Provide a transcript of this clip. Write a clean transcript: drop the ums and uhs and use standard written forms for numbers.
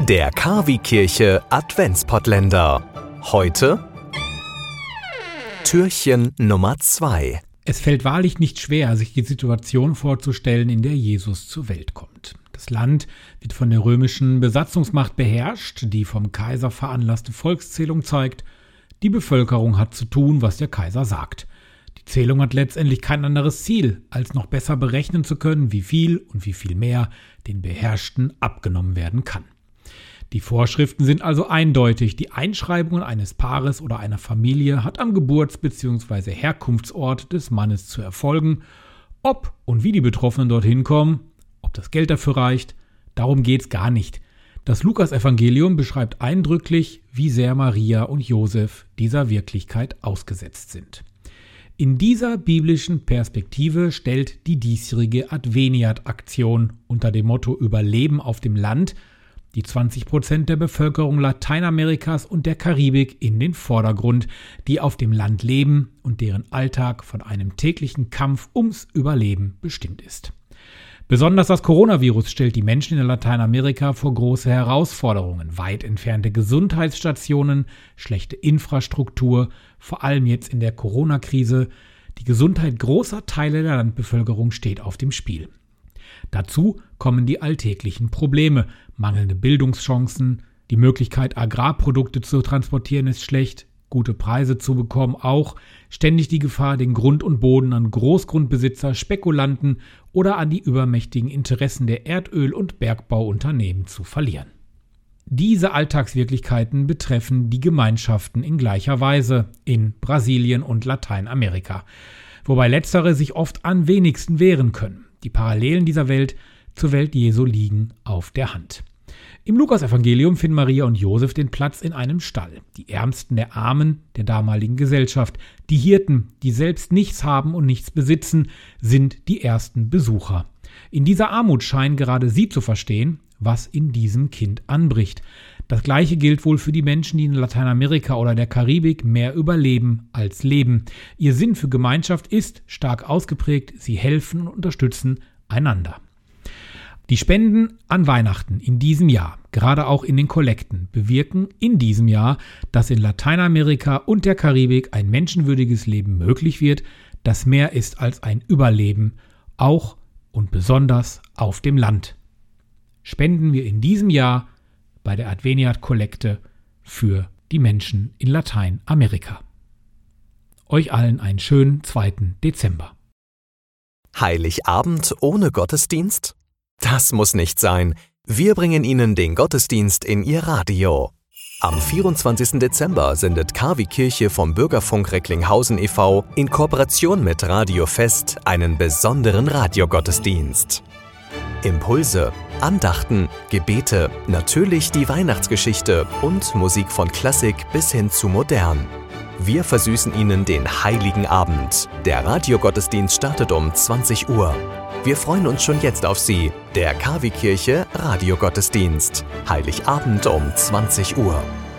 Der Kavi-Kirche Adventspottländer. Heute Türchen Nummer 2. Es fällt wahrlich nicht schwer, sich die Situation vorzustellen, in der Jesus zur Welt kommt. Das Land wird von der römischen Besatzungsmacht beherrscht, die vom Kaiser veranlasste Volkszählung zeigt. Die Bevölkerung hat zu tun, was der Kaiser sagt. Die Zählung hat letztendlich kein anderes Ziel, als noch besser berechnen zu können, wie viel und wie viel mehr den Beherrschten abgenommen werden kann. Die Vorschriften sind also eindeutig. Die Einschreibung eines Paares oder einer Familie hat am Geburts- bzw. Herkunftsort des Mannes zu erfolgen. Ob und wie die Betroffenen dorthin kommen, ob das Geld dafür reicht, darum geht's gar nicht. Das Lukas-Evangelium beschreibt eindrücklich, wie sehr Maria und Josef dieser Wirklichkeit ausgesetzt sind. In dieser biblischen Perspektive stellt die diesjährige Adveniat-Aktion unter dem Motto Überleben auf dem Land die 20% der Bevölkerung Lateinamerikas und der Karibik in den Vordergrund, die auf dem Land leben und deren Alltag von einem täglichen Kampf ums Überleben bestimmt ist. Besonders das Coronavirus stellt die Menschen in Lateinamerika vor große Herausforderungen. Weit entfernte Gesundheitsstationen, schlechte Infrastruktur, vor allem jetzt in der Corona-Krise. Die Gesundheit großer Teile der Landbevölkerung steht auf dem Spiel. Dazu kommen die alltäglichen Probleme. Mangelnde Bildungschancen, die Möglichkeit, Agrarprodukte zu transportieren, ist schlecht, gute Preise zu bekommen auch, ständig die Gefahr, den Grund und Boden an Großgrundbesitzer, Spekulanten oder an die übermächtigen Interessen der Erdöl- und Bergbauunternehmen zu verlieren. Diese Alltagswirklichkeiten betreffen die Gemeinschaften in gleicher Weise in Brasilien und Lateinamerika, wobei letztere sich oft am wenigsten wehren können. Die Parallelen dieser Welt zur Welt Jesu liegen auf der Hand. Im Lukas-Evangelium finden Maria und Josef den Platz in einem Stall. Die Ärmsten der Armen der damaligen Gesellschaft, die Hirten, die selbst nichts haben und nichts besitzen, sind die ersten Besucher. In dieser Armut scheinen gerade sie zu verstehen, was in diesem Kind anbricht. Das Gleiche gilt wohl für die Menschen, die in Lateinamerika oder der Karibik mehr überleben als leben. Ihr Sinn für Gemeinschaft ist stark ausgeprägt, sie helfen und unterstützen einander. Die Spenden an Weihnachten in diesem Jahr, gerade auch in den Kollekten, bewirken in diesem Jahr, dass in Lateinamerika und der Karibik ein menschenwürdiges Leben möglich wird, das mehr ist als ein Überleben, auch und besonders auf dem Land. Spenden wir in diesem Jahr bei der Adveniat-Kollekte für die Menschen in Lateinamerika. Euch allen einen schönen 2. Dezember. Heiligabend ohne Gottesdienst? Das muss nicht sein. Wir bringen Ihnen den Gottesdienst in Ihr Radio. Am 24. Dezember sendet Kavi-Kirche vom Bürgerfunk Recklinghausen e.V. in Kooperation mit Radio Fest einen besonderen Radiogottesdienst. Impulse, Andachten, Gebete, natürlich die Weihnachtsgeschichte und Musik von Klassik bis hin zu modern. Wir versüßen Ihnen den Heiligen Abend. Der Radiogottesdienst startet um 20 Uhr. Wir freuen uns schon jetzt auf Sie. Der Kavi-Kirche Radiogottesdienst. Heiligabend um 20 Uhr.